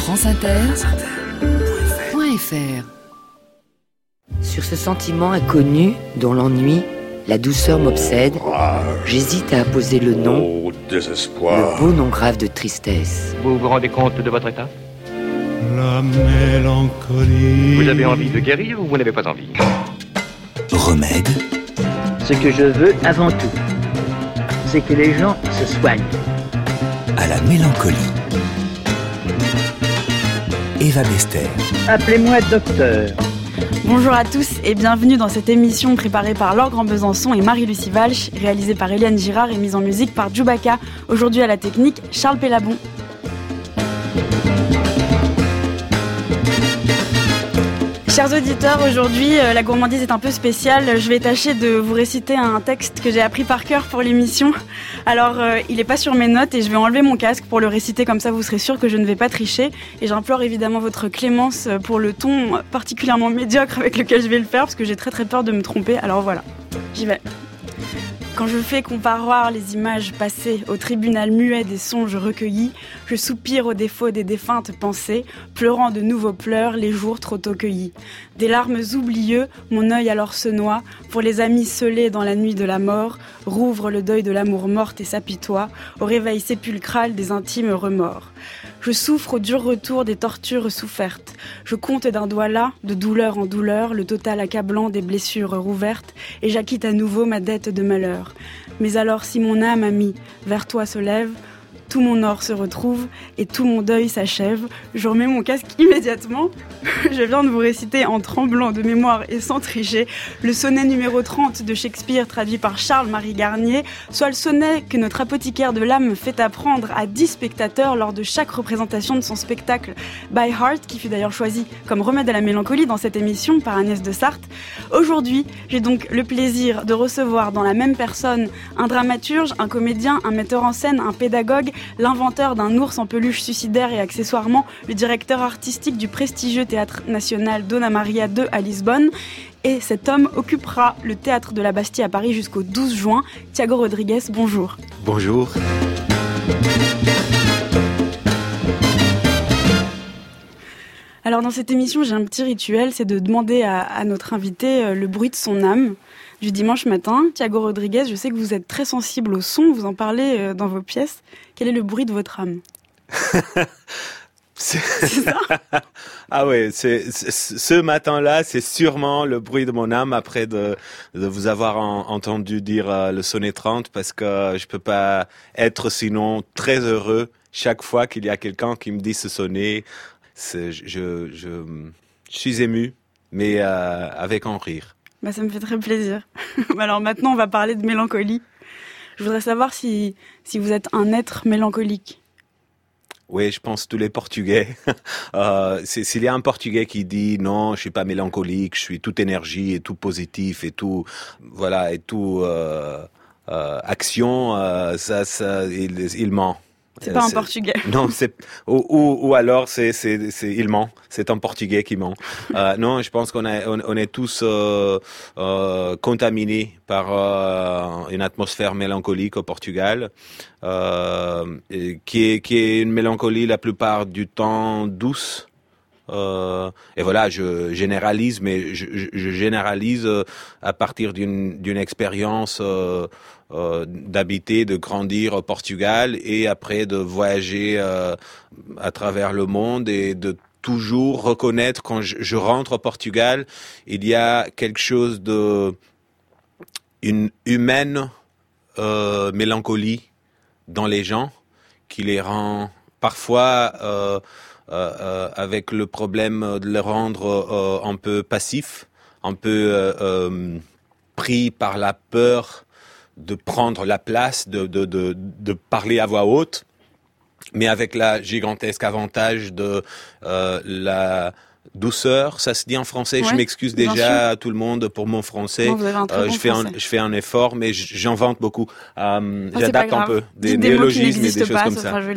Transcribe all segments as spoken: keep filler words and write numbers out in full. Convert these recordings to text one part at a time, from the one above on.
franceinter.fr. Sur ce sentiment inconnu, dont l'ennui, la douceur m'obsède, j'hésite à apposer le nom, oh, désespoir. Le beau nom grave de tristesse. Vous vous rendez compte de votre état ? La mélancolie. Vous avez envie de guérir ou vous n'avez pas envie ? Remède. Ce que je veux avant tout, c'est que les gens se soignent. À la mélancolie. Eva Bester. Appelez-moi docteur. Bonjour à tous et bienvenue dans cette émission préparée par Laure Grand-Besançon et Marie-Lucie Walsh, réalisée par Eliane Girard et mise en musique par Djoubaka. Aujourd'hui à la technique, Charles Pellabon. Chers auditeurs, aujourd'hui, euh, la gourmandise est un peu spéciale. Je vais tâcher de vous réciter un texte que j'ai appris par cœur pour l'émission. Alors, euh, il n'est pas sur mes notes et je vais enlever mon casque pour le réciter, comme ça vous serez sûr que je ne vais pas tricher. Et j'implore évidemment votre clémence pour le ton particulièrement médiocre avec lequel je vais le faire, parce que j'ai très très peur de me tromper. Alors voilà, j'y vais. Quand je fais comparoir les images passées au tribunal muet des songes recueillis, je soupire au défaut des défuntes pensées, pleurant de nouveaux pleurs les jours trop tôt cueillis. Des larmes oublieux, mon œil alors se noie, pour les amis scellés dans la nuit de la mort, rouvre le deuil de l'amour morte et s'apitoie, au réveil sépulcral des intimes remords. Je souffre au dur retour des tortures souffertes. Je compte d'un doigt là, de douleur en douleur, le total accablant des blessures rouvertes, et j'acquitte à nouveau ma dette de malheur. Mais alors si mon âme amie vers toi se lève, tout mon or se retrouve et tout mon deuil s'achève. Je remets mon casque immédiatement. Je viens de vous réciter en tremblant de mémoire et sans tricher le sonnet numéro trente de Shakespeare traduit par Charles-Marie Garnier, soit le sonnet que notre apothicaire de l'âme fait apprendre à dix spectateurs lors de chaque représentation de son spectacle By Heart, qui fut d'ailleurs choisi comme remède à la mélancolie dans cette émission par Agnès de Sarthe. Aujourd'hui, j'ai donc le plaisir de recevoir dans la même personne un dramaturge, un comédien, un metteur en scène, un pédagogue, l'inventeur d'un ours en peluche suicidaire et accessoirement le directeur artistique du prestigieux Théâtre National Dona Maria deux à Lisbonne. Et cet homme occupera le Théâtre de la Bastille à Paris jusqu'au douze juin. Thiago Rodrigues, bonjour. Bonjour. Alors dans cette émission, j'ai un petit rituel, c'est de demander à, à notre invité euh, le bruit de son âme du dimanche matin. Thiago Rodrigues, je sais que vous êtes très sensible au son, vous en parlez euh, dans vos pièces. Quel est le bruit de votre âme ? c'est... c'est ça ? Ah ouais, c'est, c'est, ce matin-là, c'est sûrement le bruit de mon âme après de, de vous avoir en, entendu dire euh, le sonnet trente, parce que je peux pas être sinon très heureux chaque fois qu'il y a quelqu'un qui me dit ce sonnet. C'est, je, je, je, je suis ému, mais euh, avec un rire. Bah, ça me fait très plaisir. Alors maintenant, on va parler de mélancolie. Je voudrais savoir si, si vous êtes un être mélancolique. Oui, je pense tous les Portugais. euh, c'est, s'il y a un Portugais qui dit non, je suis pas mélancolique, je suis toute énergie et tout positif et tout, voilà, et tout euh, euh, action, euh, ça, ça, il, il ment. C'est pas un c'est, Portugais. Non, c'est ou, ou, ou alors c'est c'est c'est il ment. C'est un Portugais qui ment. Euh, non, je pense qu'on a on, on est tous euh, euh, contaminés par euh, une atmosphère mélancolique au Portugal, euh, et qui est qui est une mélancolie la plupart du temps douce. Euh, et voilà, je généralise, mais je, je, je généralise à partir d'une d'une expérience. Euh, Euh, d'habiter, de grandir au Portugal et après de voyager euh, à travers le monde et de toujours reconnaître quand je, je rentre au Portugal, il y a quelque chose de une humaine euh, mélancolie dans les gens qui les rend parfois euh, euh, euh, avec le problème de les rendre euh, un peu passifs, un peu euh, euh, pris par la peur de prendre la place, de, de, de, de parler à voix haute, mais avec la gigantesque avantage de euh, la douceur, ça se dit en français, ouais, je m'excuse déjà à tout le monde pour mon français, non, un euh, bon je, fais français. un, je fais un effort, mais j'invente beaucoup, euh, oh, j'adapte un peu, des, des néologismes et des choses pas, comme ça. ça. Sera joli.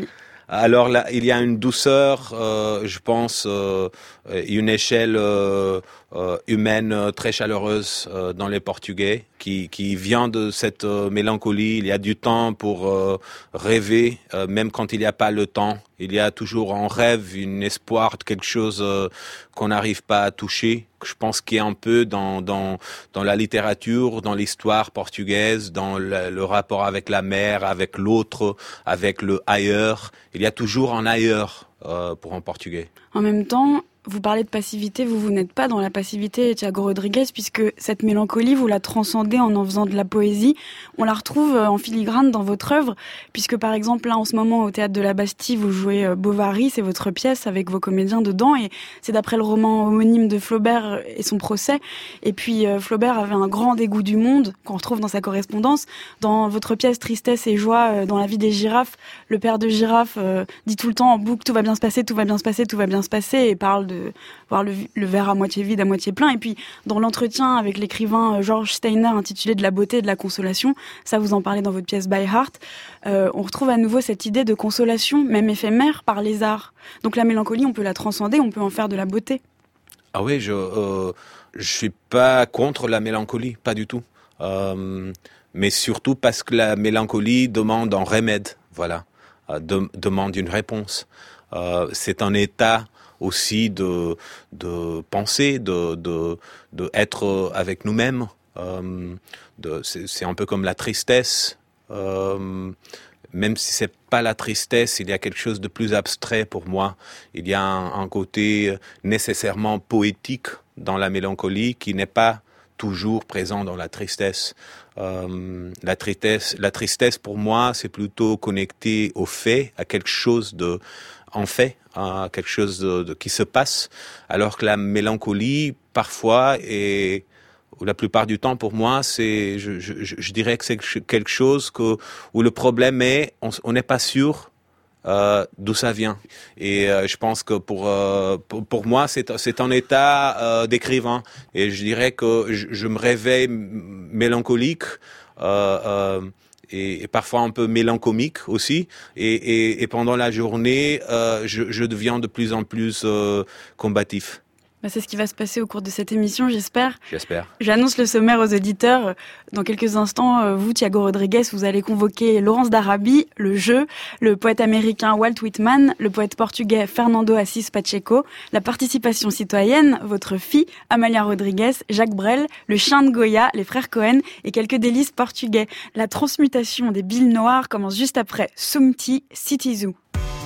Alors là, il y a une douceur, euh, je pense, euh, une échelle euh, euh, humaine très chaleureuse euh, dans les Portugais, qui, qui vient de cette euh, mélancolie. Il y a du temps pour euh, rêver, euh, même quand il n'y a pas le temps. Il y a toujours en rêve un espoir de quelque chose euh, qu'on n'arrive pas à toucher. Je pense qu'il y a un peu dans dans dans la littérature, dans l'histoire portugaise, dans le, le rapport avec la mer, avec l'autre, avec le ailleurs. Il y a toujours un ailleurs euh, pour un Portugais. En même temps, vous parlez de passivité, vous, vous n'êtes pas dans la passivité, Thiago Rodrigues, puisque cette mélancolie, vous la transcendez en en faisant de la poésie. On la retrouve en filigrane dans votre œuvre, puisque par exemple, là, en ce moment, au Théâtre de la Bastille, vous jouez Bovary, c'est votre pièce avec vos comédiens dedans, et c'est d'après le roman homonyme de Flaubert et son procès. Et puis, Flaubert avait un grand dégoût du monde, qu'on retrouve dans sa correspondance. Dans votre pièce Tristesse et joie, dans la vie des girafes, le père de girafe euh, dit tout le temps en boucle, tout va bien se passer, tout va bien se passer, tout va bien se passer, et parle de de voir le, le verre à moitié vide, à moitié plein. Et puis, dans l'entretien avec l'écrivain George Steiner intitulé « De la beauté et de la consolation », ça vous en parlez dans votre pièce By Heart, euh, on retrouve à nouveau cette idée de consolation, même éphémère, par les arts. Donc la mélancolie, on peut la transcender, on peut en faire de la beauté. Ah oui, je euh, je suis pas contre la mélancolie, pas du tout. Euh, mais surtout parce que la mélancolie demande un remède, voilà, euh, de, demande une réponse. Euh, c'est un état aussi de de penser, de de de être avec nous-mêmes. Euh, de, c'est, c'est un peu comme la tristesse. Euh, même si c'est pas la tristesse, il y a quelque chose de plus abstrait pour moi. Il y a un, un côté nécessairement poétique dans la mélancolie qui n'est pas toujours présent dans la tristesse. Euh, la tristesse, la tristesse pour moi, c'est plutôt connecté au fait, à quelque chose de en fait, à quelque chose de, de, qui se passe, alors que la mélancolie, parfois, et la plupart du temps, pour moi, c'est, je, je, je dirais que c'est quelque chose que, où le problème est, on n'est pas sûr euh, d'où ça vient. Et euh, je pense que pour, euh, pour, pour moi, c'est, c'est un état euh, d'écrivain. Et je dirais que je, je me réveille mélancolique, euh, euh, Et, et parfois un peu mélancolique aussi, et, et, et pendant la journée, euh, je, je deviens de plus en plus euh, combatif. Bah c'est ce qui va se passer au cours de cette émission, j'espère. J'espère. J'annonce le sommaire aux auditeurs. Dans quelques instants, vous, Thiago Rodrigues, vous allez convoquer Laurence d'Arabie, le jeu, le poète américain Walt Whitman, le poète portugais Fernando Assis Pacheco, la participation citoyenne, votre fille, Amalia Rodrigues, Jacques Brel, le chien de Goya, les frères Cohen et quelques délices portugais. La transmutation des billes noires commence juste après Sumti City Zoo.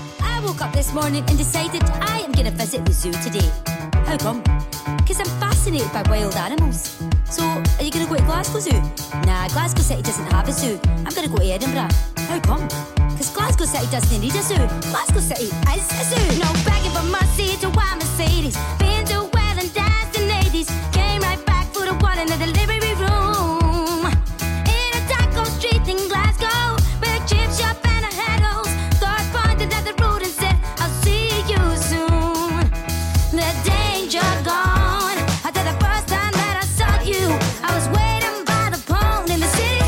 I woke up this morning and decided I am going to visit the zoo today. How come? Because I'm fascinated by wild animals. So, are you going to go to Glasgow Zoo? Nah, Glasgow City doesn't have a zoo. I'm going to go to Edinburgh. How come? Because Glasgow City doesn't need a zoo. Glasgow City is a zoo. No begging for mercy to why Mercedes. Been to well and danced in eighties. Came right back for the one in the delivery room. In a taco street in Glasgow, with a chip shop and a head hose. God pointed at the road and said, I'll see you soon. The danger gone. I did the first time that I saw you. I was waiting by the pond in the city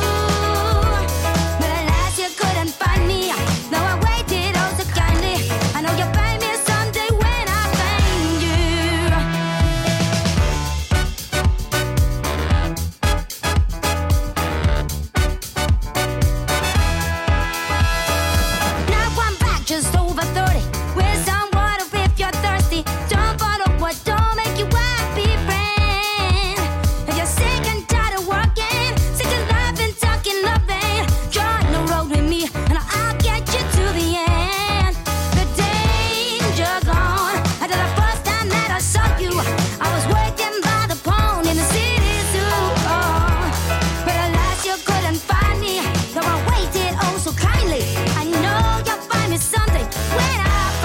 zoo. But alas, you couldn't find me. Though I waited oh so kindly. I know you'll find me someday when I find you. Now I'm back just over thirty. With some water if you're thirsty. Don't follow what don't make you happy, friend. If you're sick and tired of working, sick of laughing, talking, loving, join the road with me and I'll get you to the end. The danger gone. I did the first time that I saw you. I was waiting by the pond in the city zoo. Oh, but alas, you couldn't find me. Though I waited oh so kindly. I know you'll find me someday when I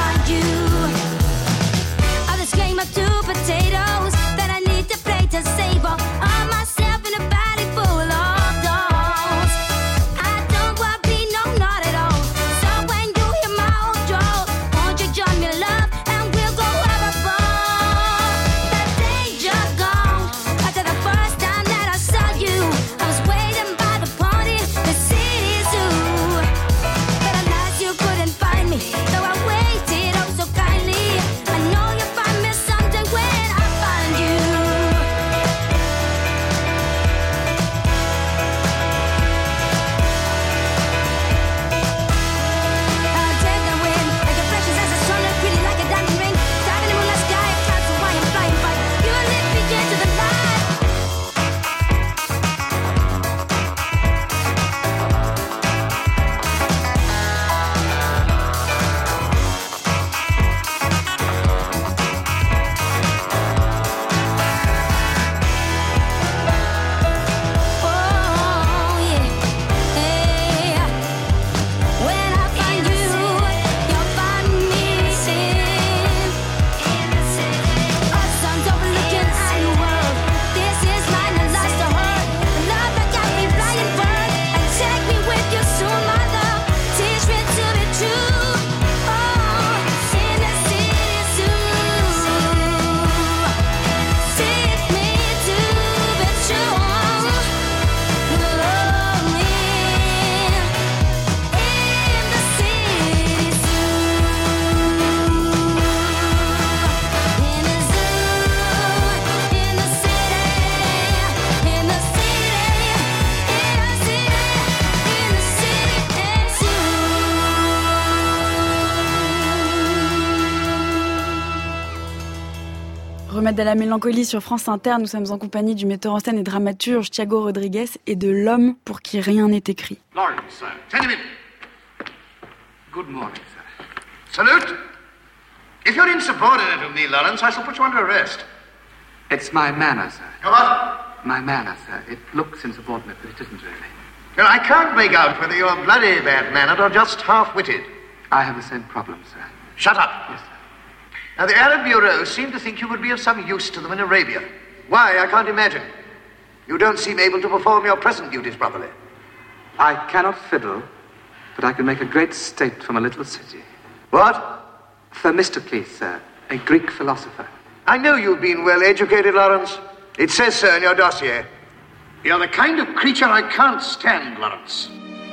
Remède à la mélancolie sur France Inter, nous sommes en compagnie du metteur en scène et dramaturge Thiago Rodrigues et de l'homme pour qui rien n'est écrit. Lawrence, sir. Send him in. Good morning, sir. Salute. If you're insubordinate of me, Lawrence, I shall put you under arrest. It's my manner, sir. Your what? My manner, sir. It looks insubordinate, but it isn't really. Well, I can't make out whether you're bloody bad-mannered or just half-witted. I have the same problem, sir. Shut up. Yes, sir. Now, the Arab Bureau seem to think you would be of some use to them in Arabia. Why, I can't imagine. You don't seem able to perform your present duties properly. I cannot fiddle, but I can make a great state from a little city. What? Themistocles, sir, a Greek philosopher. I know you've been well educated, Lawrence. It says so in your dossier. You're the kind of creature I can't stand, Lawrence.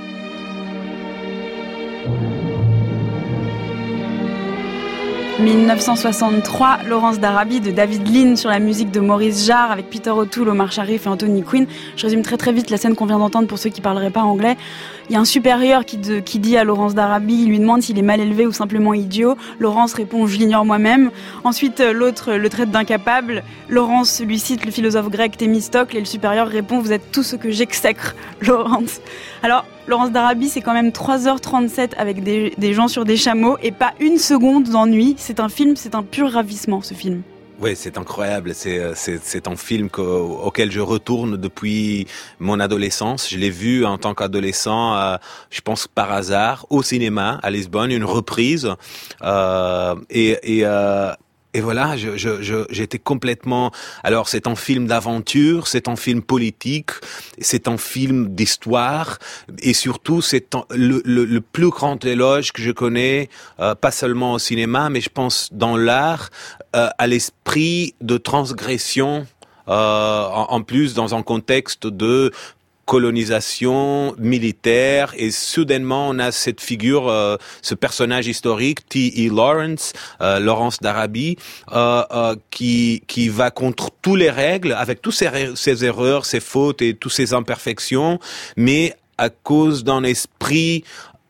dix-neuf cent soixante-trois, Laurence d'Arabie de David Lean sur la musique de Maurice Jarre avec Peter O'Toole, Omar Sharif et Anthony Quinn. Je résume très très vite la scène qu'on vient d'entendre pour ceux qui parleraient pas anglais. Il y a un supérieur qui, de, qui dit à Laurence d'Arabie, il lui demande s'il est mal élevé ou simplement idiot. Laurence répond, je l'ignore moi-même. Ensuite, l'autre le traite d'incapable. Laurence lui cite le philosophe grec Thémistocle et le supérieur répond, vous êtes tout ce que j'exècre, Laurence. Alors, Laurence d'Arabie, c'est quand même trois heures trente-sept avec des, des gens sur des chameaux et pas une seconde d'ennui. C'est un film, c'est un pur ravissement, ce film. Oui, c'est incroyable. C'est, c'est, c'est un film que, auquel je retourne depuis mon adolescence. Je l'ai vu en tant qu'adolescent, euh, je pense par hasard, au cinéma à Lisbonne, une reprise. Euh, et, et euh, Et voilà, je, je, je, j'étais complètement... Alors, c'est un film d'aventure, c'est un film politique, c'est un film d'histoire, et surtout, c'est un, le, le, le plus grand éloge que je connais, euh, pas seulement au cinéma, mais je pense dans l'art, euh, à l'esprit de transgression, euh, en, en plus dans un contexte de colonisation militaire, et soudainement on a cette figure, euh, ce personnage historique, T E Lawrence, euh, Laurence d'Arabie, euh, euh, qui qui va contre toutes les règles, avec tous ses, ses erreurs, ses fautes et toutes ses imperfections, mais à cause d'un esprit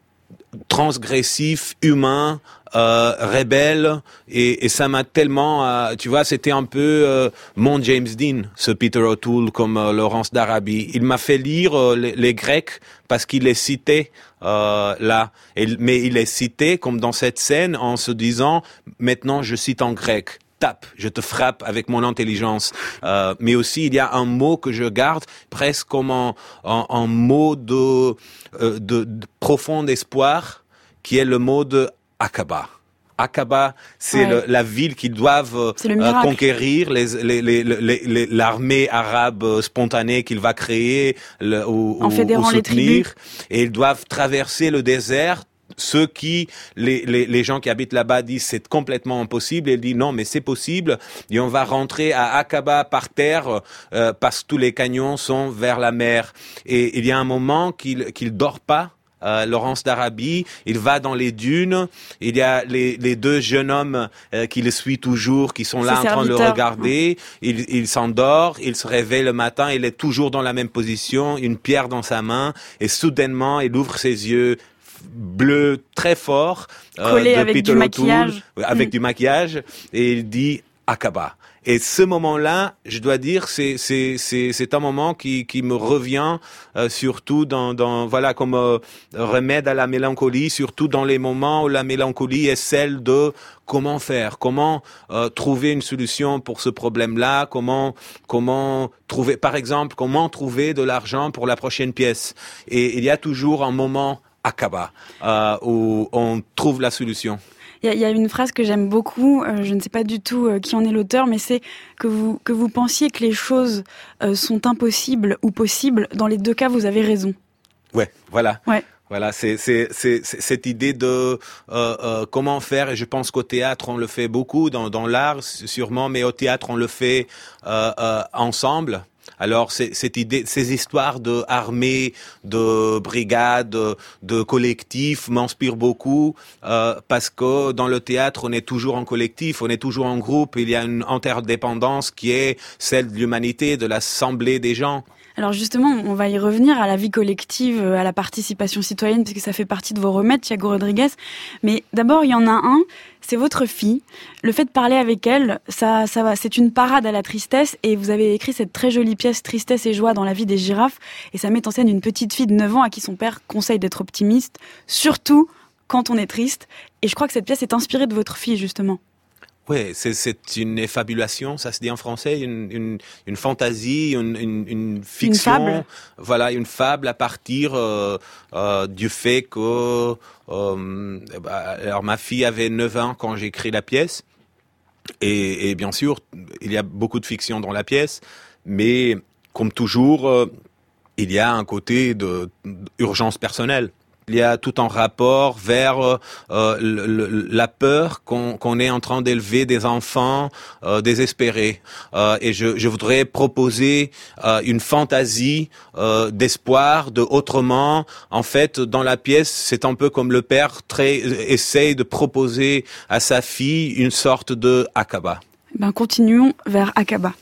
transgressif, humain, euh, rebelle, et, et ça m'a tellement, euh, tu vois, c'était un peu euh, mon James Dean, ce Peter O'Toole comme euh, Laurence d'Arabie. Il m'a fait lire euh, les, les Grecs parce qu'il les citait euh, là, et, mais il les citait comme dans cette scène en se disant, maintenant je cite en grec. Tape, je te frappe avec mon intelligence. Euh, mais aussi, il y a un mot que je garde presque comme un, un, un mot de, euh, de, de profond espoir, qui est le mot de Aqaba. Aqaba, c'est ouais. le, la ville qu'ils doivent euh, conquérir, les, les, les, les, les, l'armée arabe spontanée qu'il va créer le, ou, en fédérant ou soutenir. Les tribus. Et ils doivent traverser le désert. Ceux qui, les, les, les gens qui habitent là-bas disent c'est complètement impossible. Et ils disent non, mais c'est possible. Et on va rentrer à Aqaba par terre euh, parce que tous les canyons sont vers la mer. Et il y a un moment qu'il qu'il dort pas. Euh, Laurence d'Arabie, il va dans les dunes. Il y a les, les deux jeunes hommes euh, qui le suivent toujours, qui sont là en train de le regarder. Il, il s'endort, il se réveille le matin, il est toujours dans la même position, une pierre dans sa main, et soudainement, il ouvre ses yeux bleus très forts, euh, collé de avec Peter du maquillage, avec mmh. du maquillage, et il dit Aqaba. Et ce moment-là, je dois dire, c'est c'est c'est c'est un moment qui qui me revient euh, surtout dans dans voilà comme euh, remède à la mélancolie, surtout dans les moments où la mélancolie est celle de comment faire, comment euh, trouver une solution pour ce problème-là, comment comment trouver, par exemple, comment trouver de l'argent pour la prochaine pièce. Et il y a toujours un moment Aqaba euh, où on trouve la solution. Il y, y a une phrase que j'aime beaucoup, euh, je ne sais pas du tout euh, qui en est l'auteur, mais c'est que vous que vous pensiez que les choses euh, sont impossibles ou possibles. Dans les deux cas, vous avez raison. Ouais, voilà. Ouais. Voilà, c'est c'est c'est, c'est cette idée de euh, euh, comment faire. Et je pense qu'au théâtre on le fait beaucoup, dans dans l'art sûrement, mais au théâtre on le fait euh, euh, ensemble. Alors, c'est, cette idée, ces histoires de armée, de brigade, de, de collectif m'inspirent beaucoup euh, parce que dans le théâtre, on est toujours en collectif, on est toujours en groupe. Il y a une interdépendance qui est celle de l'humanité, de l'assemblée des gens. Alors justement, on va y revenir à la vie collective, à la participation citoyenne, parce que ça fait partie de vos remèdes, Thiago Rodrigues. Mais d'abord, il y en a un, c'est votre fille. Le fait de parler avec elle, ça, ça va, c'est une parade à la tristesse. Et vous avez écrit cette très jolie pièce Tristesse et joie dans la vie des girafes. Et ça met en scène une petite fille de neuf ans à qui son père conseille d'être optimiste, surtout quand on est triste. Et je crois que cette pièce est inspirée de votre fille, justement. Oui, c'est, c'est une effabulation, ça se dit en français, une, une, une fantaisie, une, une, une fiction. Une fable. Voilà, une fable à partir euh, euh, du fait que... Euh, bah, alors, ma fille avait neuf ans quand j'ai écrit la pièce. Et, et bien sûr, il y a beaucoup de fiction dans la pièce. Mais, comme toujours, euh, il y a un côté de, d'urgence personnelle. Il y a tout un rapport vers euh, le, le, la peur qu'on, qu'on est en train d'élever des enfants euh, désespérés. Euh, et je, je voudrais proposer euh, une fantaisie euh, d'espoir, de autrement. En fait, dans la pièce, c'est un peu comme le père très, essaye de proposer à sa fille une sorte de Aqaba. Ben, continuons vers Aqaba.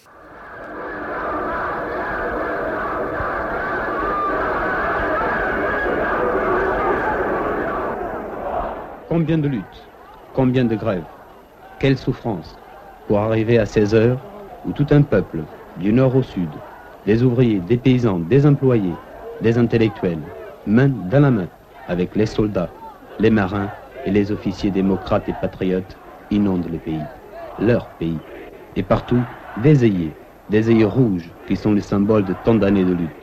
Combien de luttes, combien de grèves, quelle souffrance pour arriver à ces heures où tout un peuple, du nord au sud, des ouvriers, des paysans, des employés, des intellectuels, main dans la main avec les soldats, les marins et les officiers démocrates et patriotes, inondent le pays, leur pays. Et partout, des œillets, des œillets rouges qui sont les symboles de tant d'années de lutte.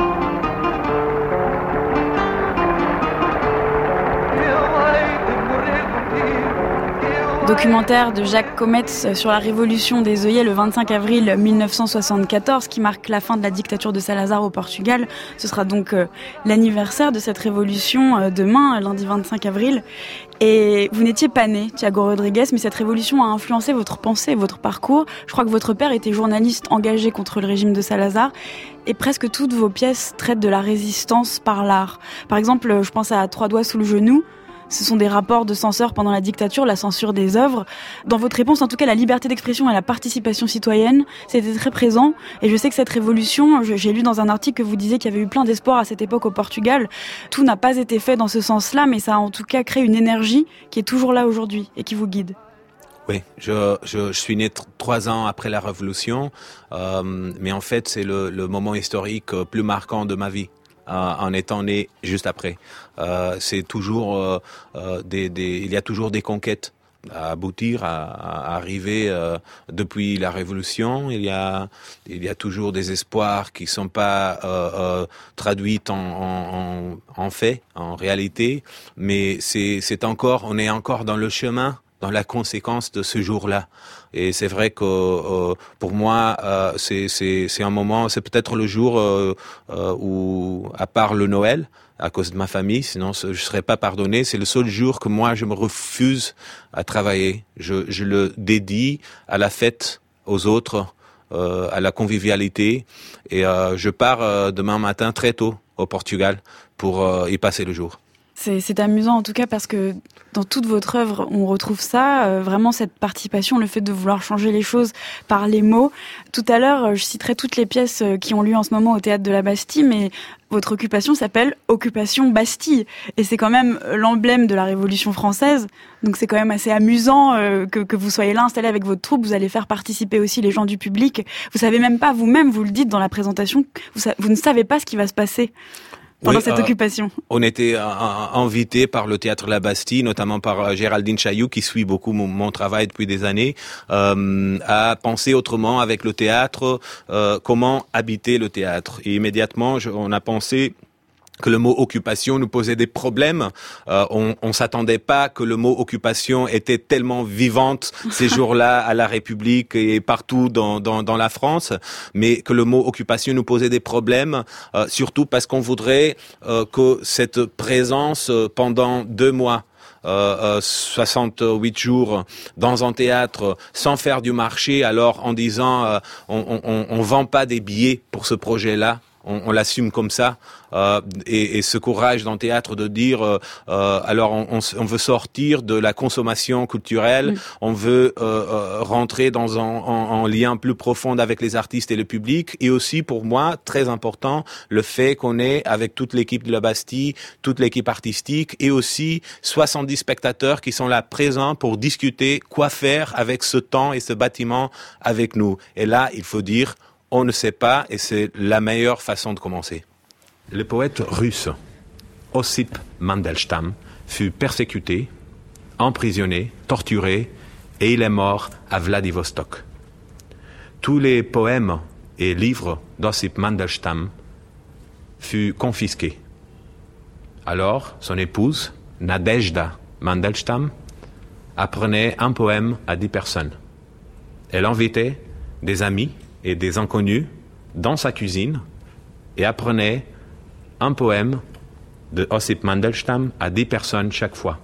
Documentaire de Jacques Cometz sur la révolution des œillets le vingt-cinq avril mille neuf cent soixante-quatorze qui marque la fin de la dictature de Salazar au Portugal. Ce sera donc euh, l'anniversaire de cette révolution euh, demain, lundi vingt-cinq avril. Et vous n'étiez pas né, Thiago Rodrigues, mais cette révolution a influencé votre pensée, votre parcours. Je crois que votre père était journaliste engagé contre le régime de Salazar. Et presque toutes vos pièces traitent de la résistance par l'art. Par exemple, je pense à Trois doigts sous le genou. Ce sont des rapports de censeurs pendant la dictature, la censure des œuvres. Dans votre réponse, en tout cas, la liberté d'expression et la participation citoyenne, c'était très présent. Et je sais que cette révolution, j'ai lu dans un article que vous disiez qu'il y avait eu plein d'espoir à cette époque au Portugal. Tout n'a pas été fait dans ce sens-là, mais ça a en tout cas créé une énergie qui est toujours là aujourd'hui et qui vous guide. Oui, je, je, je suis né t- trois ans après la Révolution, euh, mais en fait, c'est le, le moment historique plus marquant de ma vie. Euh, en étant né juste après. Euh, c'est toujours euh, euh, des, des, il y a toujours des conquêtes à aboutir, à, à arriver euh, depuis la Révolution. Il y a, il y a toujours des espoirs qui sont pas euh, euh, traduits en, en, en fait, en réalité, mais c'est, c'est encore, on est encore dans le chemin, dans la conséquence de ce jour-là. Et c'est vrai que euh, pour moi, euh, c'est, c'est, c'est un moment, c'est peut-être le jour euh, euh, où, à part le Noël, à cause de ma famille, sinon je ne serais pas pardonné, c'est le seul jour que moi je me refuse à travailler. Je, je le dédie à la fête, aux autres, euh, à la convivialité. Et euh, je pars euh, demain matin très tôt au Portugal pour euh, y passer le jour. C'est, c'est amusant en tout cas parce que dans toute votre œuvre, on retrouve ça, euh, vraiment cette participation, le fait de vouloir changer les choses par les mots. Tout à l'heure, je citerai toutes les pièces qui ont lieu en ce moment au Théâtre de la Bastille, mais votre occupation s'appelle Occupation Bastille. Et c'est quand même l'emblème de la Révolution française. Donc c'est quand même assez amusant euh, que, que vous soyez là installé avec votre troupe. Vous allez faire participer aussi les gens du public. Vous savez même pas vous-même, vous le dites dans la présentation, vous, vous ne savez pas ce qui va se passer pendant oui, cette euh, occupation. On était euh, invités par le Théâtre La Bastille, notamment par euh, Géraldine Chailloux, qui suit beaucoup mon, mon travail depuis des années, euh, à penser autrement avec le théâtre, euh, comment habiter le théâtre. Et immédiatement, je, on a pensé que le mot occupation nous posait des problèmes. Euh, on, on s'attendait pas que le mot occupation était tellement vivante ces jours-là à la République et partout dans, dans, dans la France, mais que le mot occupation nous posait des problèmes, euh, surtout parce qu'on voudrait euh, que cette présence euh, pendant deux mois, Euh, euh, soixante-huit jours dans un théâtre sans faire du marché, alors en disant euh, on, on, on vend pas des billets pour ce projet-là. on, on l'assume comme ça. Euh, et, et ce courage dans le théâtre de dire, euh, euh, alors on, on, on veut sortir de la consommation culturelle, mmh. on veut euh, euh, rentrer dans un en, en lien plus profond avec les artistes et le public. Et aussi pour moi, très important, le fait qu'on ait avec toute l'équipe de la Bastille, toute l'équipe artistique et aussi soixante-dix spectateurs qui sont là présents pour discuter quoi faire avec ce temps et ce bâtiment avec nous. Et là, il faut dire, on ne sait pas et c'est la meilleure façon de commencer. Le poète russe Ossip Mandelstam fut persécuté, emprisonné, torturé et il est mort à Vladivostok. Tous les poèmes et livres d'Ossip Mandelstam furent confisqués. Alors, son épouse, Nadezhda Mandelstam, apprenait un poème à dix personnes. Elle invitait des amis et des inconnus dans sa cuisine et apprenait un poème de Ossip Mandelstam à dix personnes chaque fois.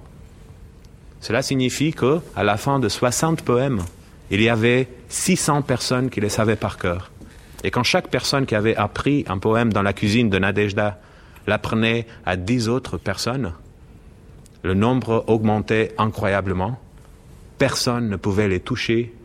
Cela signifie que, à la fin de soixante poèmes, il y avait six cents personnes qui les savaient par cœur. Et quand chaque personne qui avait appris un poème dans la cuisine de Nadezhda l'apprenait à dix autres personnes, le nombre augmentait incroyablement. Personne ne pouvait les toucher.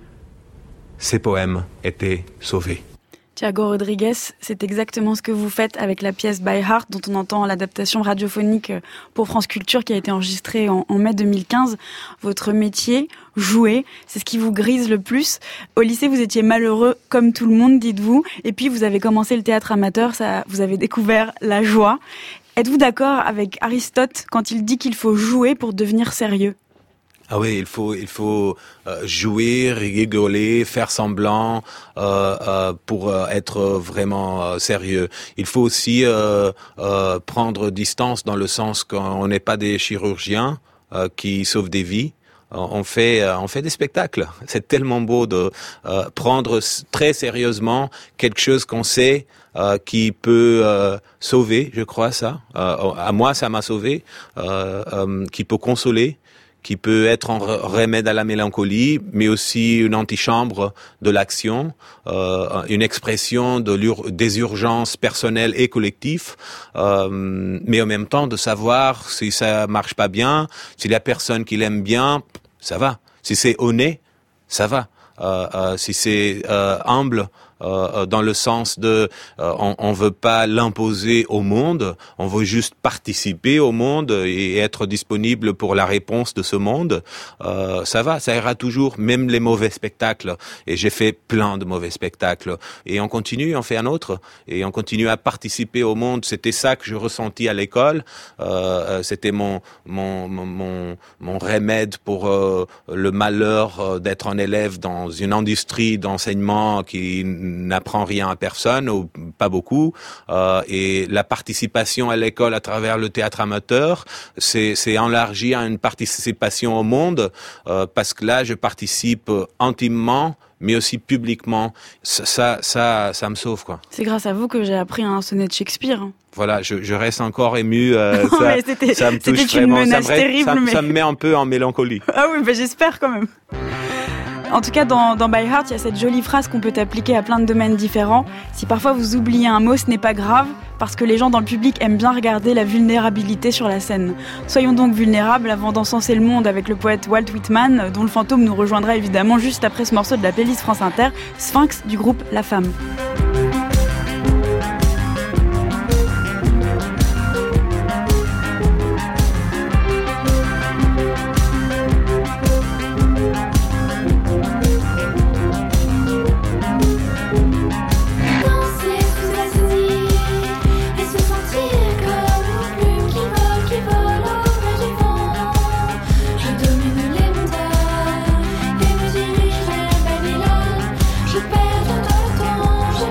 Ces poèmes étaient sauvés. Thiago Rodrigues, c'est exactement ce que vous faites avec la pièce By Heart, dont on entend l'adaptation radiophonique pour France Culture qui a été enregistrée en, en mai deux mille quinze. Votre métier, jouer, c'est ce qui vous grise le plus. Au lycée, vous étiez malheureux comme tout le monde, dites-vous. Et puis, vous avez commencé le théâtre amateur, ça, vous avez découvert la joie. Êtes-vous d'accord avec Aristote quand il dit qu'il faut jouer pour devenir sérieux ? Ah oui, il faut il faut euh, jouer, rigoler, faire semblant euh, euh, pour euh, être vraiment euh, sérieux. Il faut aussi euh, euh, prendre distance dans le sens qu'on n'est pas des chirurgiens euh, qui sauvent des vies. On fait euh, on fait des spectacles. C'est tellement beau de euh, prendre très sérieusement quelque chose qu'on sait euh, qui peut euh, sauver, je crois ça. Euh, à moi, ça m'a sauvé, euh, euh, qui peut consoler, qui peut être un remède à la mélancolie, mais aussi une antichambre de l'action, euh, une expression de l'ur- des urgences personnelles et collectives, euh, mais en même temps de savoir si ça marche pas bien, si la personne qui l'aime bien, ça va. Si c'est honnête, ça va. Euh, euh, si c'est euh, humble, euh, dans le sens de euh, on, on veut pas l'imposer au monde, on veut juste participer au monde et être disponible pour la réponse de ce monde, euh, ça va, ça ira toujours, même les mauvais spectacles. Et j'ai fait plein de mauvais spectacles. Et on continue, on fait un autre, et on continue à participer au monde. C'était ça que je ressentis à l'école. Euh, c'était mon mon mon mon remède pour euh, le malheur euh, d'être un élève dans une industrie d'enseignement qui n'apprend rien à personne ou pas beaucoup, euh, et la participation à l'école à travers le théâtre amateur, c'est c'est élargi à une participation au monde, euh, parce que là je participe intimement mais aussi publiquement. Ça, ça, ça, ça me sauve, quoi. C'est grâce à vous que j'ai appris un sonnet de Shakespeare. Voilà, je, je reste encore ému. Euh, non, ça, mais c'était, ça me touche c'était une vraiment. menace ça, me, terrible, ça, mais... ça me met un peu en mélancolie. Ah oui, bah j'espère quand même. En tout cas, dans, dans By Heart, il y a cette jolie phrase qu'on peut appliquer à plein de domaines différents. Si parfois vous oubliez un mot, ce n'est pas grave, parce que les gens dans le public aiment bien regarder la vulnérabilité sur la scène. Soyons donc vulnérables avant d'encenser le monde avec le poète Walt Whitman, dont le fantôme nous rejoindra évidemment juste après ce morceau de la playlist France Inter, Sphinx du groupe La Femme. Je perds tout le temps, je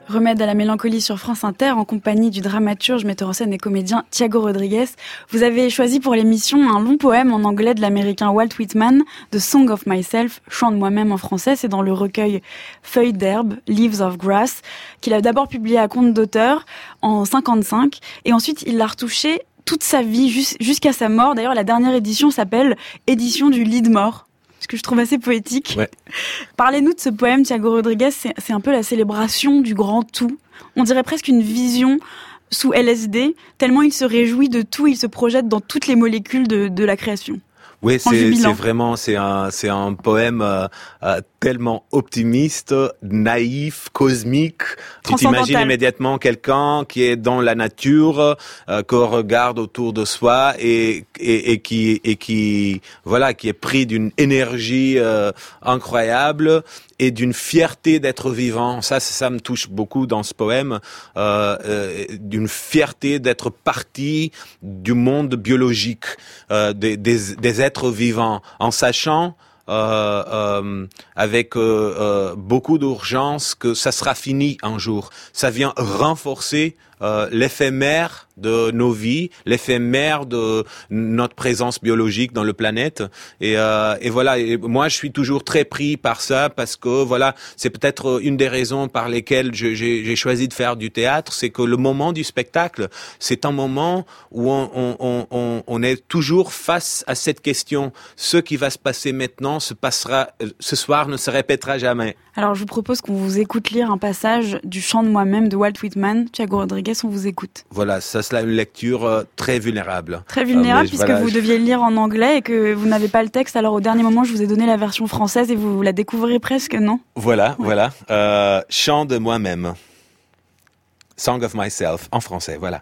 Remède à la mélancolie sur France Inter en compagnie du dramaturge, metteur en scène et comédien Thiago Rodrigues. Vous avez choisi pour l'émission un long poème en anglais de l'américain Walt Whitman, The Song of Myself, chant de moi-même en français. C'est dans le recueil Feuilles d'herbe, Leaves of Grass, qu'il a d'abord publié à compte d'auteur en cinquante-cinq et ensuite il l'a retouché toute sa vie jusqu'à sa mort. D'ailleurs, la dernière édition s'appelle Édition du lit de mort, ce que je trouve assez poétique. Ouais. Parlez-nous de ce poème, Thiago Rodrigues. C'est, c'est un peu la célébration du grand tout. On dirait presque une vision sous L S D, tellement il se réjouit de tout, il se projette dans toutes les molécules de, de la création. Oui, c'est, c'est vraiment, c'est un, c'est un poème euh, euh, tellement optimiste, naïf, cosmique. Tu t'imagines immédiatement quelqu'un qui est dans la nature, euh, qu'on regarde autour de soi et, et, et qui, et qui, voilà, qui est pris d'une énergie euh, incroyable et d'une fierté d'être vivant. Ça, ça me touche beaucoup dans ce poème, euh, euh, d'une fierté d'être partie du monde biologique, euh, des, des, des êtres vivants, en sachant euh, euh, avec euh, euh, beaucoup d'urgence que ça sera fini un jour. Ça vient renforcer euh, l'éphémère de nos vies, l'éphémère de notre présence biologique dans le planète. Et, euh, et voilà, et moi je suis toujours très pris par ça parce que voilà, c'est peut-être une des raisons par lesquelles je, j'ai, j'ai choisi de faire du théâtre, c'est que le moment du spectacle, c'est un moment où on, on, on, on est toujours face à cette question. Ce qui va se passer maintenant se passera, ce soir ne se répétera jamais. Alors je vous propose qu'on vous écoute lire un passage du chant de moi-même de Walt Whitman. Thiago Rodrigues, on vous écoute. Voilà, ça c'est une lecture euh, très vulnérable. Très vulnérable, euh, puisque voilà, vous je... deviez le lire en anglais et que vous n'avez pas le texte. Alors au dernier moment, je vous ai donné la version française et vous la découvrirez presque, non ? Voilà, ouais. voilà. Euh, chant de moi-même. Song of myself, en français, voilà.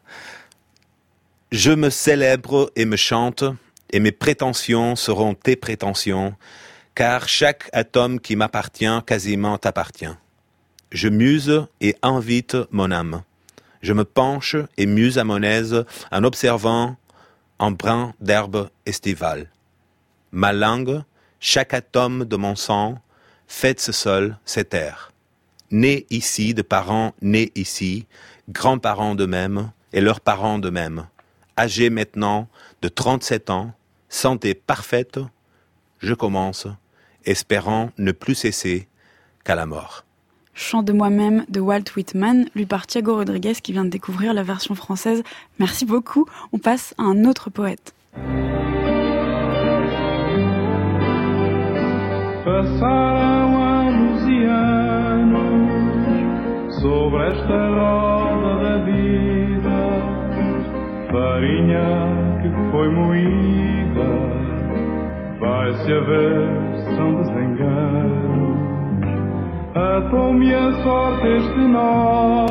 Je me célèbre et me chante, et mes prétentions seront tes prétentions, car chaque atome qui m'appartient quasiment t'appartient. Je muse et invite mon âme. Je me penche et muse à mon aise en observant un brin d'herbe estivale. Ma langue, chaque atome de mon sang, fête ce sol, cette terre. Né ici de parents nés ici, grands-parents d'eux-mêmes et leurs parents d'eux-mêmes. Âgé maintenant de trente-sept ans, santé parfaite, je commence, espérant ne plus cesser qu'à la mort. Chant de moi-même de Walt Whitman, lu par Thiago Rodrigues qui vient de découvrir la version française. Merci beaucoup. On passe à un autre poète. Passaram anos e anos sobre esta roda da vida, farinha que foi moída, vai-se a ver são desenganos. Atou-me a sorte este nó,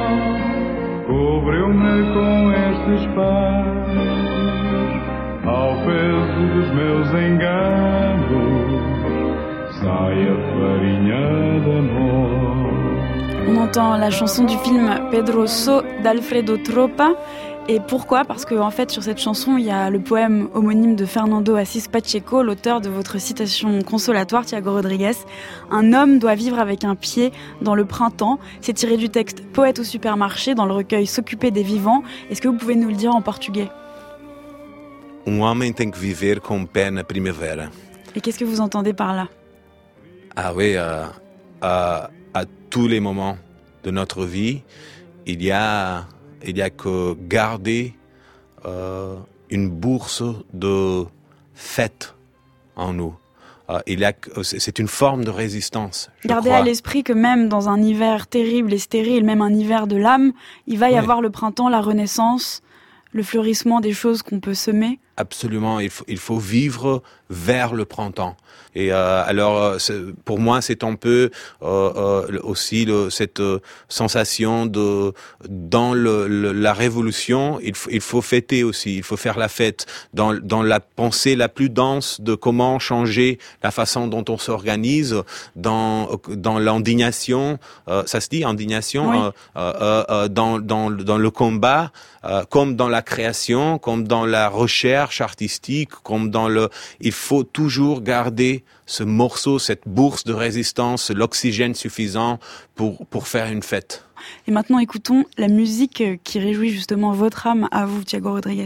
cobriu-me com estes pés, ao peso dos meus enganos, sai a farinha d'amor. On entend la chanson du film Pedroso d'Alfredo Tropa. Et pourquoi ? Parce qu'en en fait, sur cette chanson, il y a le poème homonyme de Fernando Assis Pacheco, l'auteur de votre citation consolatoire, Thiago Rodrigues. Un homme doit vivre avec un pied dans le printemps. C'est tiré du texte Poète au supermarché, dans le recueil S'occuper des vivants. Est-ce que vous pouvez nous le dire en portugais ? Um homem tem que viver com o pé na primavera. Et qu'est-ce que vous entendez par là ? Ah oui, euh, euh, à tous les moments de notre vie, il y a... Il y a que garder euh, une bourse de fête en nous. Euh, il y a, c'est une forme de résistance. Garder crois. à l'esprit que même dans un hiver terrible et stérile, même un hiver de l'âme, il va y ouais. avoir le printemps, la renaissance, le fleurissement des choses qu'on peut semer. Absolument, il faut, il faut vivre vers le printemps. Et euh, alors, pour moi, c'est un peu euh, euh, aussi le, cette euh, sensation de dans le, le, la révolution, il faut, il faut fêter aussi, il faut faire la fête dans, dans la pensée la plus dense de comment changer la façon dont on s'organise, dans dans l'indignation, euh, ça se dit indignation, oui. euh, euh, euh, dans dans dans le combat, euh, comme dans la création, comme dans la recherche. recherche artistique, comme dans le, il faut toujours garder ce morceau, cette bourse de résistance, l'oxygène suffisant pour, pour faire une fête. Et maintenant, écoutons la musique qui réjouit justement votre âme à vous, Thiago Rodrigues.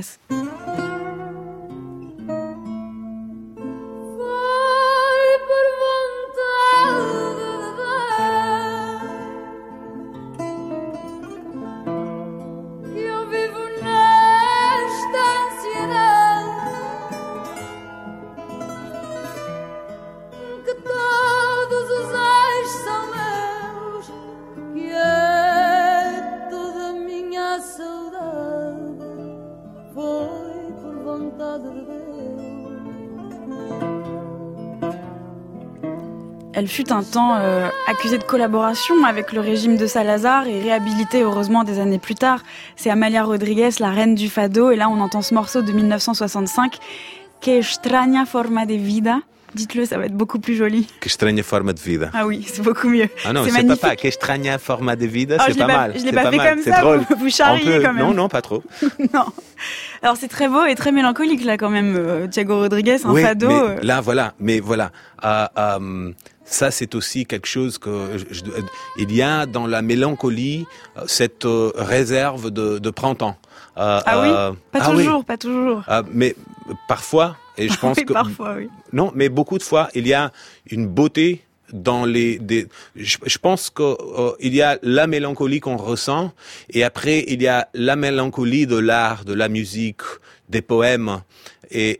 Elle fut un temps euh, accusée de collaboration avec le régime de Salazar et réhabilitée heureusement des années plus tard. C'est Amalia Rodrigues, la reine du fado, et là on entend ce morceau de dix-neuf cent soixante-cinq, Que extraña forma de vida. Dites-le, ça va être beaucoup plus joli. Que extraña forma de vida. Ah oui, c'est beaucoup mieux. Ah non, c'est, c'est magnifique. pas Que extraña forma de vida, oh, c'est pas pas, mal. Je l'ai c'est pas, pas fait mal. comme c'est ça, drôle. vous, vous charriez peut... quand même. Non, non, pas trop. Non. Alors c'est très beau et très mélancolique là quand même, euh, Thiago Rodrigues, un oui, fado. Mais euh... là, voilà, mais voilà. Euh, euh, ça, c'est aussi quelque chose que je, je, il y a dans la mélancolie cette euh, réserve de, de printemps. Euh, ah oui, euh, pas ah toujours, oui. pas toujours. Euh, mais parfois, et je pense oui, que parfois, oui. Non, mais beaucoup de fois, il y a une beauté dans les. Des, je, je pense que euh, il y a la mélancolie qu'on ressent, et après il y a la mélancolie de l'art, de la musique, des poèmes, et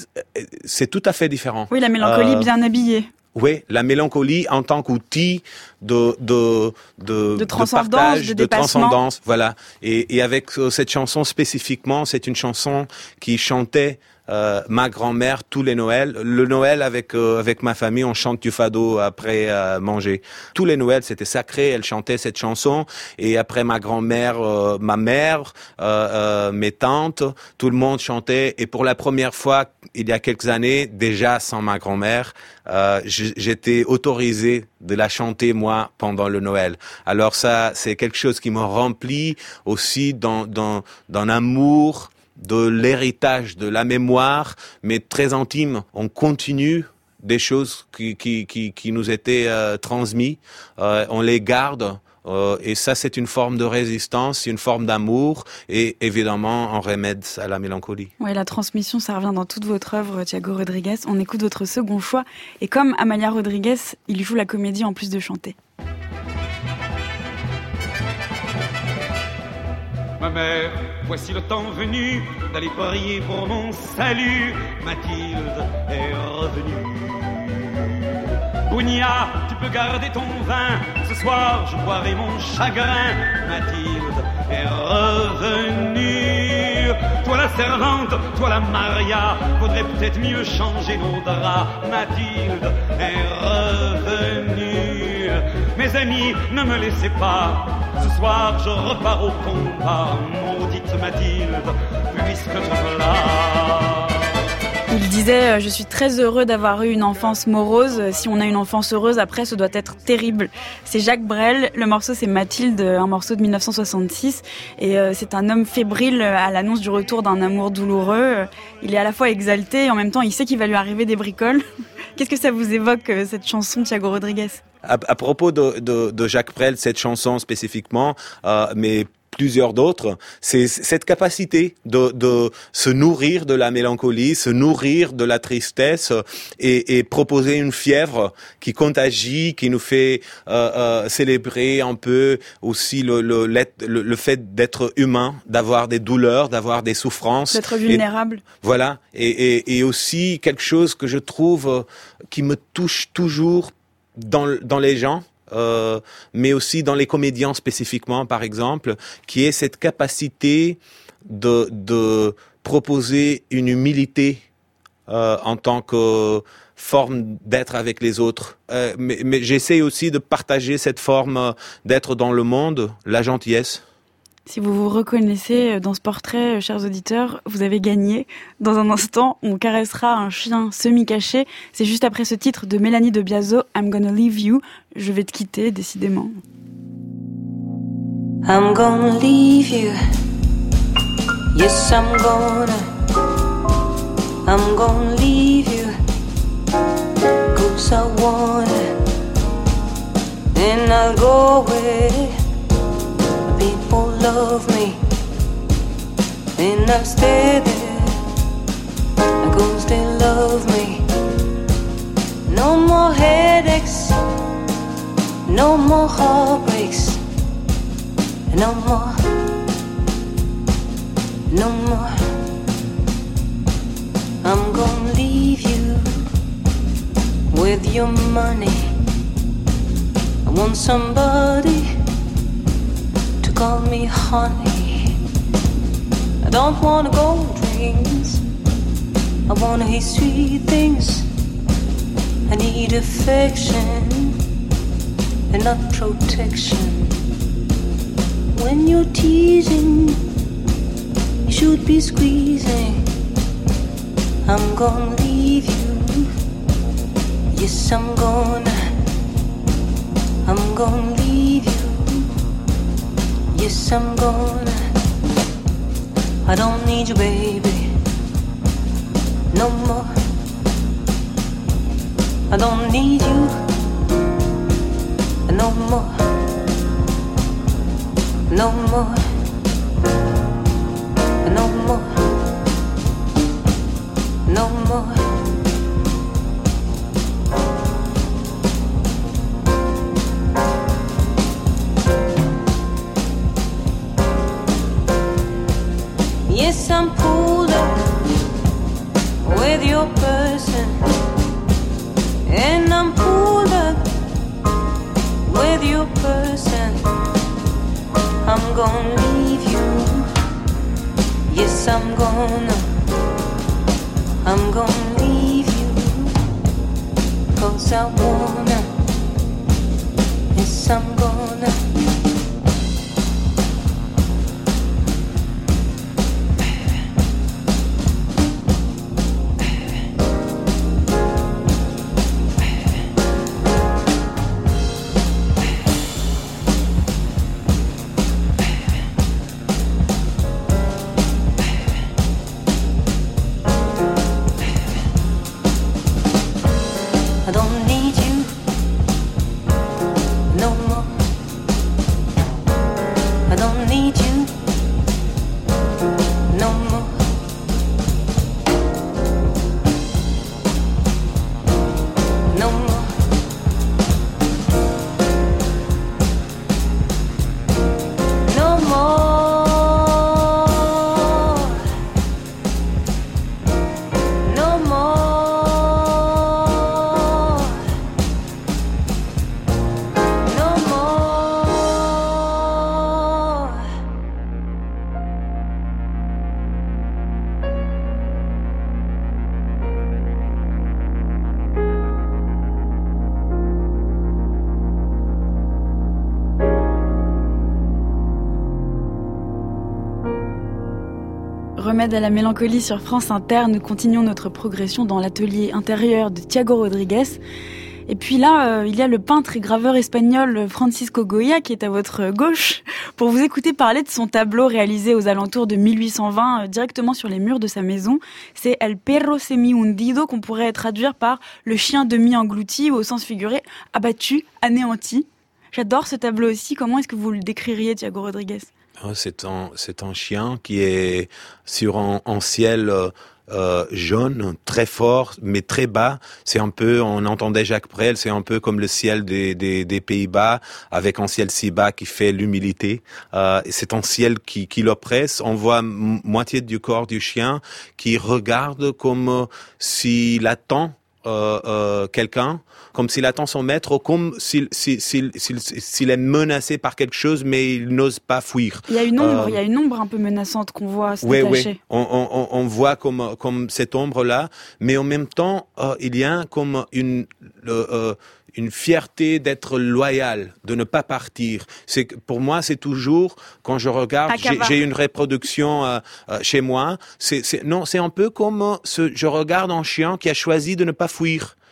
c'est tout à fait différent. Oui, la mélancolie euh, bien habillée. Oui, la mélancolie en tant qu'outil de de de, de transcendance, de partage, de, de transcendance, voilà. Et, et avec euh, cette chanson spécifiquement, c'est une chanson qui chantait euh, ma grand-mère tous les Noëls. Le Noël avec euh, avec ma famille, on chante du fado après euh, manger. Tous les Noëls, c'était sacré. Elle chantait cette chanson. Et après ma grand-mère, euh, ma mère, euh, euh, mes tantes, tout le monde chantait. Et pour la première fois, il y a quelques années, déjà sans ma grand-mère, euh, j'étais autorisé de la chanter moi pendant le Noël. Alors ça, c'est quelque chose qui me remplit aussi dans dans d'un amour de l'héritage, de la mémoire, mais très intime. On continue des choses qui qui qui, qui nous étaient euh, transmises, euh, on les garde. Euh, et ça, c'est une forme de résistance, une forme d'amour et évidemment un remède à la mélancolie. Oui, la transmission, ça revient dans toute votre œuvre, Thiago Rodrigues. On écoute votre second choix. Et comme Amalia Rodrigues, il joue la comédie en plus de chanter. Ma mère, voici le temps venu d'aller prier pour mon salut. Mathilde est revenue. Bounia, tu peux garder ton vin. Ce soir, je boirai mon chagrin. Mathilde est revenue. Toi la servante, toi la Maria, faudrait peut-être mieux changer nos draps. Mathilde est revenue. Mes amis, ne me laissez pas. Ce soir, je repars au combat. Maudite Mathilde, puisque te voilà. Il disait « Je suis très heureux d'avoir eu une enfance morose. Si on a une enfance heureuse, après, ce doit être terrible. » C'est Jacques Brel. Le morceau, c'est Mathilde, un morceau de dix-neuf cent soixante-six. Et euh, c'est un homme fébrile à l'annonce du retour d'un amour douloureux. Il est à la fois exalté et en même temps, il sait qu'il va lui arriver des bricoles. Qu'est-ce que ça vous évoque, cette chanson, Thiago Rodrigues ? À, à propos de, de, de Jacques Brel, cette chanson spécifiquement, euh, mais plusieurs d'autres, c'est cette capacité de, de se nourrir de la mélancolie, se nourrir de la tristesse et, et proposer une fièvre qui contagie, qui nous fait euh, euh, célébrer un peu aussi le, le, le, le fait d'être humain, d'avoir des douleurs, d'avoir des souffrances. D'être vulnérable. Et, voilà, et, et, et aussi quelque chose que je trouve qui me touche toujours dans, dans les gens. Euh, mais aussi dans les comédiens spécifiquement, par exemple, qui est cette capacité de, de proposer une humilité euh, en tant que forme d'être avec les autres. Euh, mais mais j'essaie aussi de partager cette forme d'être dans le monde, la gentillesse. Si vous vous reconnaissez dans ce portrait, chers auditeurs, vous avez gagné. Dans un instant, on caressera un chien semi-caché. C'est juste après ce titre de Mélanie de Biaso, I'm Gonna Leave You. Je vais te quitter, décidément. I'm gonna leave you. Yes, I'm gonna. I'm gonna leave you, 'cause I wanna, and I'll go where people love me, and I'll stay there, 'cause they love me. No more headaches, no more heartbreaks, no more, no more. I'm gonna leave you with your money. I want somebody to call me honey. I don't wanna gold rings, I wanna hear sweet things. I need affection and not protection. When you're teasing, you should be squeezing. I'm gonna leave you, yes I'm gonna, I'm gonna leave you, yes I'm gonna. I don't need you baby, no more. I don't need you, no more, no more, no more, no more. Yes, I'm pulled up with your person, and I'm pulled up with your person. I'm gonna leave you, yes I'm gonna, I'm gonna leave you, 'cause I wanna, yes I'm gonna. I don't need you no more. I don't need you no more. No more. No more. No more. Remède à la mélancolie sur France Inter, nous continuons notre progression dans l'atelier intérieur de Thiago Rodrigues. Et puis là, euh, il y a le peintre et graveur espagnol Francisco Goya qui est à votre gauche pour vous écouter parler de son tableau réalisé aux alentours de mille huit cent vingt euh, directement sur les murs de sa maison. C'est El perro semi-hundido qu'on pourrait traduire par le chien demi-englouti ou au sens figuré abattu, anéanti. J'adore ce tableau aussi. Comment est-ce que vous le décririez, Thiago Rodrigues ? C'est un, c'est un chien qui est sur un, un ciel euh, jaune, très fort, mais très bas. C'est un peu, on entendait Jacques Brel, c'est un peu comme le ciel des, des, des Pays-Bas, avec un ciel si bas qui fait l'humilité. Euh, c'est un ciel qui, qui l'oppresse. On voit m- moitié du corps du chien qui regarde comme s'il attend euh, euh, quelqu'un, comme s'il attend son maître, ou comme s'il, s'il, s'il, s'il, s'il est menacé par quelque chose, mais il n'ose pas fuir. Il y a une ombre, euh, il y a une ombre un peu menaçante qu'on voit se oui, détacher. Oui, on, on, on voit comme, comme cette ombre-là, mais en même temps, euh, il y a comme une... Euh, une fierté d'être loyal, de ne pas partir. C'est pour moi, c'est toujours quand je regarde, j'ai, j'ai une reproduction euh, euh, chez moi. C'est, c'est non, c'est un peu comme ce, je regarde un chien qui a choisi de ne pas fuir.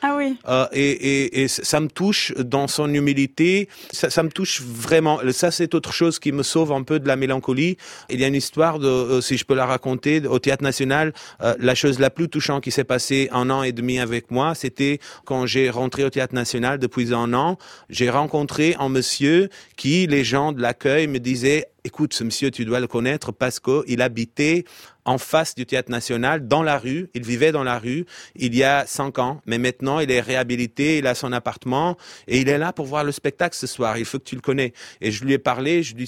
Ah oui. Euh, et, et, et ça me touche dans son humilité. Ça, ça me touche vraiment. Ça, c'est autre chose qui me sauve un peu de la mélancolie. Il y a une histoire, de, euh, si je peux la raconter, au Théâtre National. Euh, la chose la plus touchante qui s'est passée un an et demi avec moi, c'était quand j'ai rentré au Théâtre National depuis un an. J'ai rencontré un monsieur qui, les gens de l'accueil me disaient « Écoute, ce monsieur, tu dois le connaître parce qu'il habitait en face du Théâtre National, dans la rue. Il vivait dans la rue il y a cinq ans, mais maintenant il est réhabilité, il a son appartement et il est là pour voir le spectacle ce soir. Il faut que tu le connais. » Et je lui ai parlé, je lui,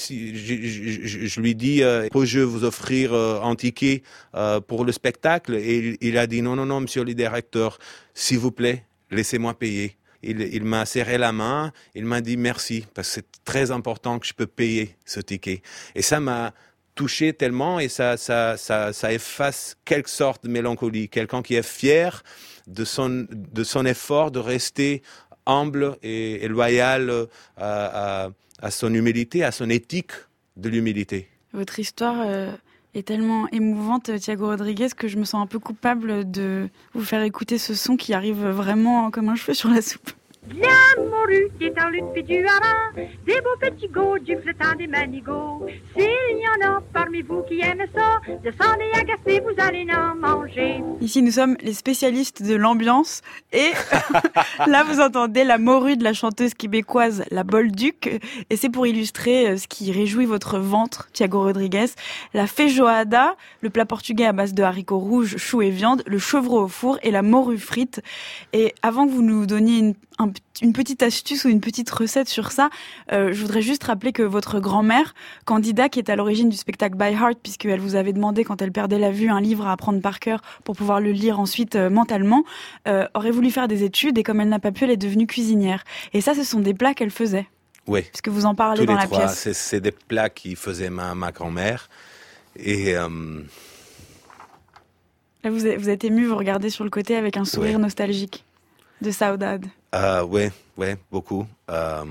je, je, je lui dis euh, « Peux-je vous offrir euh, un ticket euh, pour le spectacle ?» Et il, il a dit « Non, non, non, monsieur le directeur, s'il vous plaît, laissez-moi payer. » Il, il m'a serré la main, il m'a dit merci, parce que c'est très important que je peux payer ce ticket. Et ça m'a touché tellement et ça, ça, ça, ça efface quelque sorte de mélancolie. Quelqu'un qui est fier de son, de son effort de rester humble et, et loyal à, à, à son humilité, à son éthique de l'humilité. Votre histoire euh, est tellement émouvante, Thiago Rodriguez, que je me sens un peu coupable de vous faire écouter ce son qui arrive vraiment comme un cheveu sur la soupe. Viens, morue, qui est en lutte puis du haras, des beaux petits goûts, du flottant des manigots. S'il y en a parmi vous qui aiment ça, descendez agacés, vous allez en manger. Ici, nous sommes les spécialistes de l'ambiance et là, vous entendez la morue de la chanteuse québécoise La Bolduc et c'est pour illustrer ce qui réjouit votre ventre, Thiago Rodriguez. La feijoada, le plat portugais à base de haricots rouges, choux et viande, le chevreau au four et la morue frite. Et avant que vous nous donniez une Un, une petite astuce ou une petite recette sur ça, euh, je voudrais juste rappeler que votre grand-mère, Candida, qui est à l'origine du spectacle By Heart, puisqu'elle vous avait demandé, quand elle perdait la vue, un livre à apprendre par cœur pour pouvoir le lire ensuite euh, mentalement, euh, aurait voulu faire des études et comme elle n'a pas pu, elle est devenue cuisinière. Et ça, ce sont des plats qu'elle faisait. Oui. Parce que vous en parlez Tous dans les la trois, pièce. C'est, c'est des plats qui faisait ma, ma grand-mère. Et... Euh... Là, vous êtes, vous êtes ému, vous regardez sur le côté avec un sourire ouais. nostalgique de saudade. Euh, ouais, ouais, beaucoup. Euh...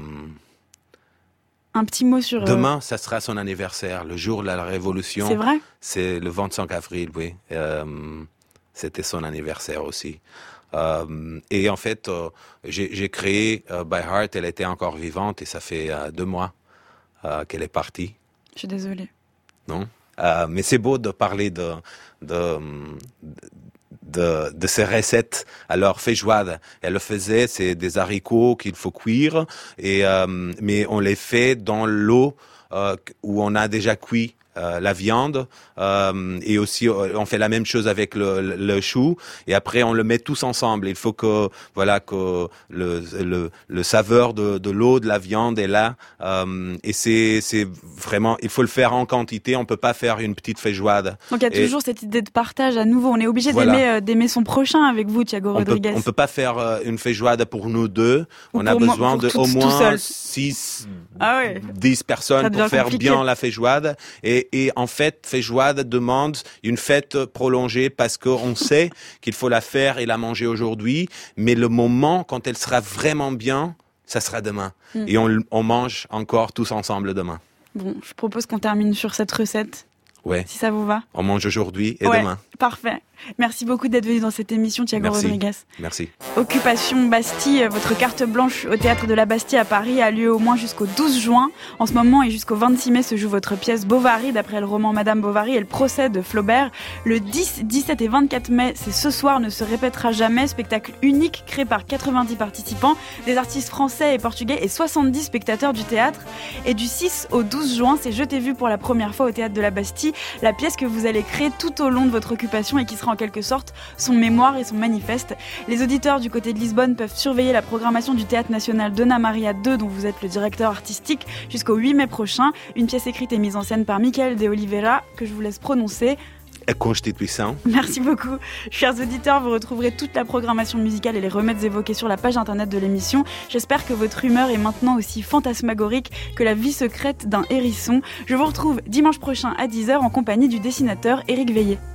Un petit mot sur... Demain, ça sera son anniversaire, le jour de la Révolution. C'est vrai ? C'est le vingt-cinq avril, oui. Euh, c'était son anniversaire aussi. Euh, et en fait, euh, j'ai, j'ai créé euh, By Heart, elle était encore vivante et ça fait euh, deux mois euh, qu'elle est partie. Je suis désolée. Non ? Euh, mais c'est beau de parler de... de, de De, de ces recettes. Alors, feijoada, elle le faisait, c'est des haricots qu'il faut cuire, et, euh, mais on les fait dans l'eau euh, où on a déjà cuit euh, la viande, euh, et aussi on fait la même chose avec le, le, le chou, et après on le met tous ensemble. Il faut que voilà que le, le, le saveur de, de l'eau, de la viande est là, euh, et c'est, c'est vraiment, il faut le faire en quantité, on peut pas faire une petite feijoada. Donc il y a et, toujours cette idée de partage à nouveau, on est obligé voilà. d'aimer, euh, d'aimer son prochain avec vous, Thiago Rodriguez. On peut, on peut pas faire euh, une feijoada pour nous deux, Ou on a besoin moi, de tout, au tout moins six, ah ouais. dix personnes pour faire compliqué. bien la feijoada, et, et en fait, feijoada demande une fête prolongée parce qu'on sait qu'il faut la faire et la manger aujourd'hui, mais le moment quand elle sera vraiment bien, ça sera demain. Mm. Et on, on mange encore tous ensemble demain. Bon, je propose qu'on termine sur cette recette. Ouais. Si ça vous va. On mange aujourd'hui et ouais, demain. Parfait. Merci beaucoup d'être venu dans cette émission, Thiago Merci. Rodriguez. Merci. Occupation Bastille, votre carte blanche au Théâtre de la Bastille à Paris a lieu au moins jusqu'au douze juin. En ce moment et jusqu'au vingt-six mai se joue votre pièce Bovary, d'après le roman Madame Bovary et le procès de Flaubert. Le dix, dix-sept et vingt-quatre mai, c'est Ce soir ne se répétera jamais, spectacle unique créé par quatre-vingt-dix participants, des artistes français et portugais et soixante-dix spectateurs du théâtre. Et du six au douze juin, c'est Je t'ai vu pour la première fois au Théâtre de la Bastille, la pièce que vous allez créer tout au long de votre occupation et qui sera en quelque sorte son mémoire et son manifeste. Les auditeurs du côté de Lisbonne peuvent surveiller la programmation du Théâtre National Dona Maria deux, dont vous êtes le directeur artistique, jusqu'au huit mai prochain. Une pièce écrite et mise en scène par Michael de Oliveira, que je vous laisse prononcer. Constitution. Merci beaucoup. Chers auditeurs, vous retrouverez toute la programmation musicale et les remèdes évoqués sur la page internet de l'émission. J'espère que votre humeur est maintenant aussi fantasmagorique que la vie secrète d'un hérisson. Je vous retrouve dimanche prochain à dix heures en compagnie du dessinateur Éric Veillé.